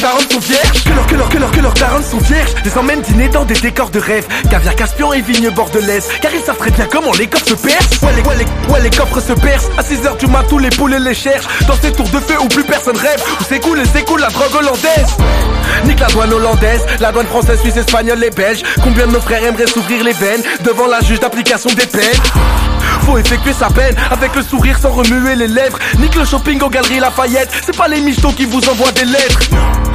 darons sont vierges, que leurs darons sont vierges. Les emmènent dîner dans des décors de rêve, caviar caspian et vignes bordelaise, car ils savent très bien comment les coffres se percent. Ouais les coffres se percent. À 6h du mat tous les poulets les cherchent, dans ces tours de feu où plus personne rêve, où s'écoule la drogue hollandaise. Nique la douane hollandaise, la douane française, suisse, espagnole et belge. Combien de nos frères aimeraient s'ouvrir les veines devant la juge d'application des peines? Faut effectuer sa peine avec le sourire sans remuer les lèvres. Nique le shopping aux galeries Lafayette, c'est pas les michetots qui vous envoient des lettres.